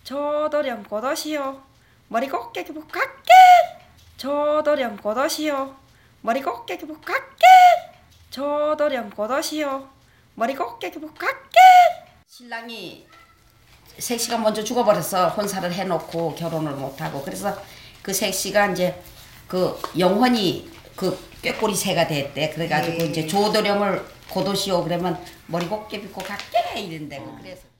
저도령 고도시오 머리 곱게 부각게 저도령 고도시오 머리 곱게 부각게 저도령 고도시오 머리 곱게 부각게. 신랑이 색시가 먼저 죽어버려서 혼사를 해놓고 결혼을 못하고 그래서 그 색시가 이제 그 영혼이 그 꾀꼬리 새가 됐대. 그래가지고 이제 조도령을 고도시오 그러면 머리 곱게 빗고 갈게 이런데 그래서.